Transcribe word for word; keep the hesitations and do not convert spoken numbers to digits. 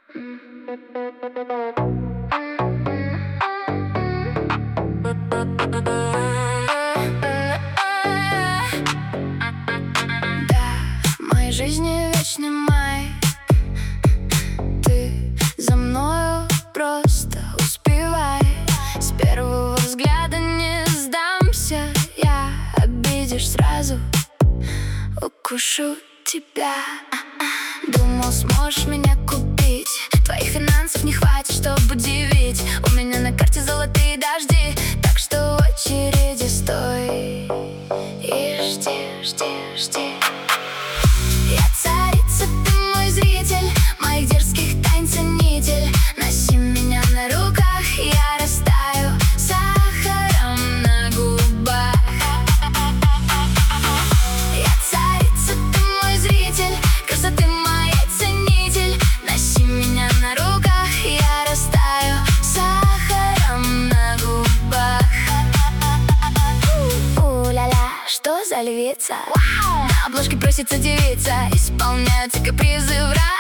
Да, в моей жизни вечный май. Ты за мною просто успевай. С первого взгляда не сдамся я. Обидишь сразу, укушу тебя. Думал, сможешь меня купить. Твоих финансов не хватит, чтобы удивить. У меня на карте золотые дожди. Так что в очереди стой и жди, жди, жди. Я царица, ты мой зритель, моих дерзких тайн ценитель. Носи меня на руках, я растаю сахаром на губах. Я царица, ты мой зритель, красоты моей ценитель. Носи меня на руках, я растаю сахаром на губах. У-ля-ля, что за львица? На обложке просится девица, исполняются капризы врага.